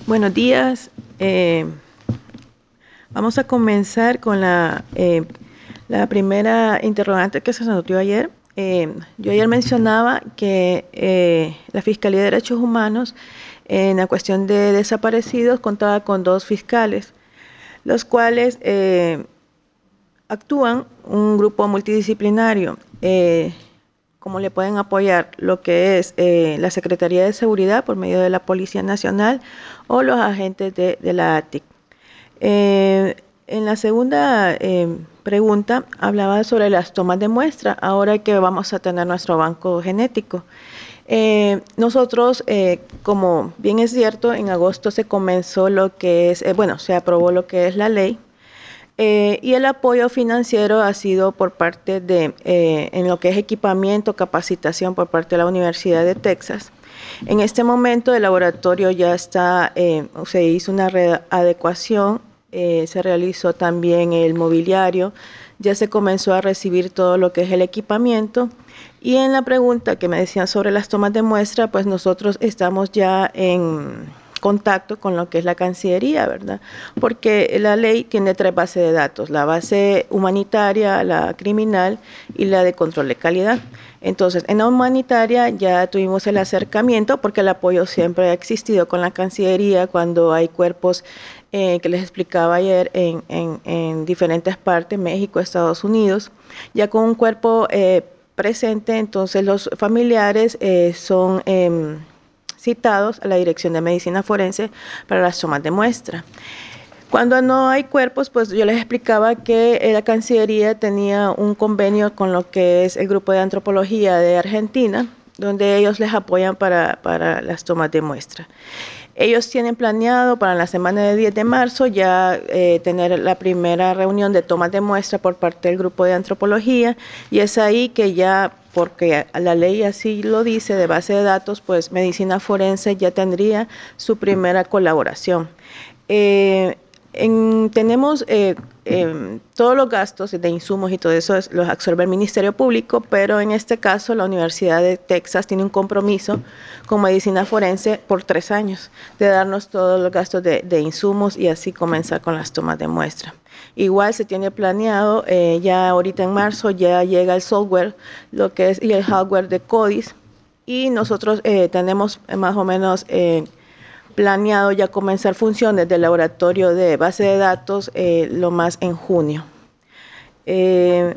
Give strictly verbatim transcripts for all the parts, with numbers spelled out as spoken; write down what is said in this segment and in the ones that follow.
Buenos días. Eh, vamos a comenzar con la, eh, la primera interrogante que se anotó ayer. Eh, yo ayer mencionaba que eh, la Fiscalía de Derechos Humanos en la cuestión de desaparecidos contaba con dos fiscales, los cuales eh, actúan un grupo multidisciplinario. Eh, como le pueden apoyar lo que es eh, la Secretaría de Seguridad por medio de la Policía Nacional o los agentes de, de la A T I C. Eh, en la segunda eh, pregunta hablaba sobre las tomas de muestra, ahora que vamos a tener nuestro banco genético. Eh, nosotros, eh, como bien es cierto, en agosto se comenzó lo que es, eh, bueno, se aprobó lo que es la ley. Eh, y el apoyo financiero ha sido por parte de, eh, en lo que es equipamiento, capacitación por parte de la Universidad de Texas. En este momento el laboratorio ya está, eh, se hizo una readecuación, eh, se realizó también el mobiliario, ya se comenzó a recibir todo lo que es el equipamiento. Y en la pregunta que me decían sobre las tomas de muestra, pues nosotros estamos ya en contacto con lo que es la Cancillería, ¿verdad? Porque la ley tiene tres bases de datos, la base humanitaria, la criminal y la de control de calidad. Entonces, en la humanitaria ya tuvimos el acercamiento porque el apoyo siempre ha existido con la Cancillería cuando hay cuerpos eh, que les explicaba ayer en, en, en diferentes partes, México, Estados Unidos, ya con un cuerpo eh, presente, entonces los familiares eh, son eh, citados a la Dirección de Medicina Forense para las tomas de muestra. Cuando no hay cuerpos, pues yo les explicaba que la Cancillería tenía un convenio con lo que es el Grupo de Antropología de Argentina, donde ellos les apoyan para, para las tomas de muestra. Ellos tienen planeado para la semana del diez de marzo ya eh, tener la primera reunión de tomas de muestra por parte del grupo de antropología, y es ahí que ya, porque la ley así lo dice, de base de datos, pues medicina forense ya tendría su primera colaboración. Eh, en, tenemos eh, eh, todos los gastos de insumos y todo eso es, los absorbe el Ministerio Público, pero en este caso la Universidad de Texas tiene un compromiso con medicina forense por tres años de darnos todos los gastos de, de insumos y así comenzar con las tomas de muestra. Igual se tiene planeado, eh, ya ahorita en marzo ya llega el software, lo que es y el hardware de CODIS, y nosotros eh, tenemos más o menos eh, planeado ya comenzar funciones del laboratorio de base de datos eh, lo más en junio. Eh,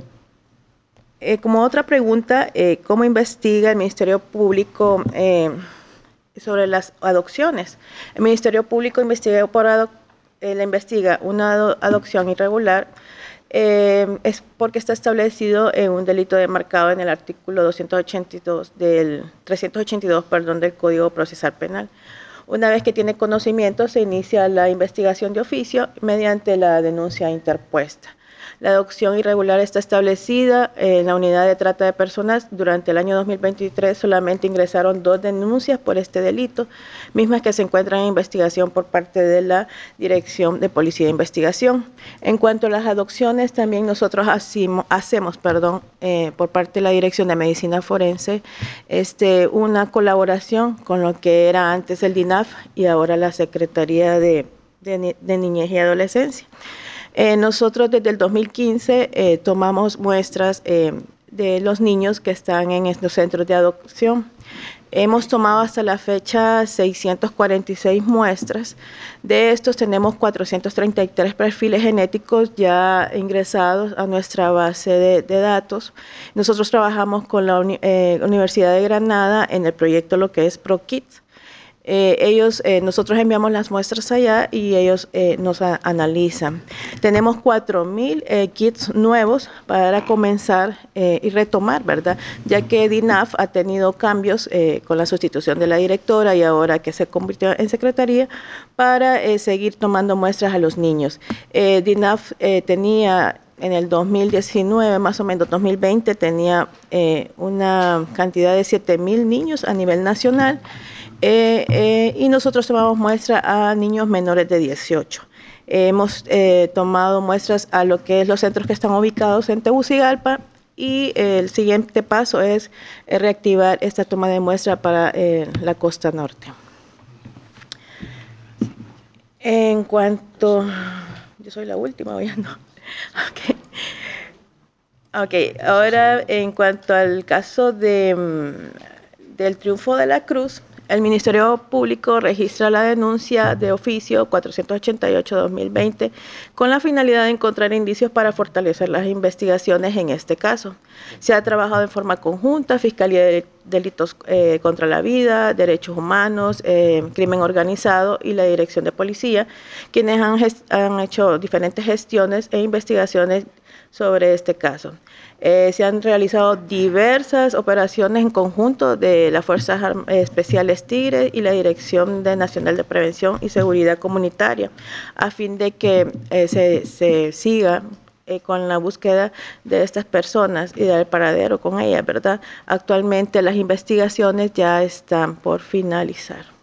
eh, como otra pregunta, eh, ¿cómo investiga el Ministerio Público eh, sobre las adopciones? El Ministerio Público investiga por ado eh, le investiga una ado adopción irregular, eh, es porque está establecido en un delito demarcado en el artículo doscientos ochenta y dos del trescientos ochenta y dos, perdón, del Código Procesal Penal. Una vez que tiene conocimiento, se inicia la investigación de oficio mediante la denuncia interpuesta. La adopción irregular está establecida en la unidad de trata de personas. Durante el año dos mil veintitrés solamente ingresaron dos denuncias por este delito, mismas que se encuentran en investigación por parte de la Dirección de Policía de Investigación. En cuanto a las adopciones, también nosotros hacemos, hacemos perdón, eh, por parte de la Dirección de Medicina Forense este, una colaboración con lo que era antes el D I N A F y ahora la Secretaría de, de, de Niñez y Adolescencia. Eh, nosotros desde el dos mil quince eh, tomamos muestras eh, de los niños que están en estos centros de adopción. Hemos tomado hasta la fecha seiscientas cuarenta y seis muestras. De estos tenemos cuatrocientos treinta y tres perfiles genéticos ya ingresados a nuestra base de, de datos. Nosotros trabajamos con la uni eh, Universidad de Granada en el proyecto lo que es ProKids. Eh, ellos, eh, nosotros enviamos las muestras allá y ellos eh, nos a, analizan. Tenemos cuatro mil eh, kits nuevos para comenzar eh, y retomar, ¿verdad? Ya que D I N A F ha tenido cambios eh, con la sustitución de la directora y ahora que se convirtió en secretaría para eh, seguir tomando muestras a los niños. Eh, D I N A F eh, tenía en el dos mil diecinueve, más o menos dos mil veinte, tenía eh, una cantidad de siete mil niños a nivel nacional. Eh, eh, y nosotros tomamos muestra a niños menores de dieciocho. Eh, hemos eh, tomado muestras a lo que es los centros que están ubicados en Tegucigalpa y eh, el siguiente paso es eh, reactivar esta toma de muestra para eh, la costa norte. En cuanto... Yo soy la última, ¿o ya no? Ok. Ok, ahora en cuanto al caso de, mm, del triunfo de la Cruz, el Ministerio Público registra la denuncia de oficio cuatrocientos ochenta y ocho guión dos mil veinte con la finalidad de encontrar indicios para fortalecer las investigaciones en este caso. Se ha trabajado en forma conjunta, Fiscalía de Delitos eh, contra la Vida, Derechos Humanos, eh, Crimen Organizado y la Dirección de Policía, quienes han, han hecho diferentes gestiones e investigaciones sobre este caso. Eh, se han realizado diversas operaciones en conjunto de las Fuerzas Especiales Tigre y la Dirección de Nacional de Prevención y Seguridad Comunitaria, a fin de que eh, se, se siga eh, con la búsqueda de estas personas y del paradero con ellas, ¿verdad? Actualmente las investigaciones ya están por finalizar.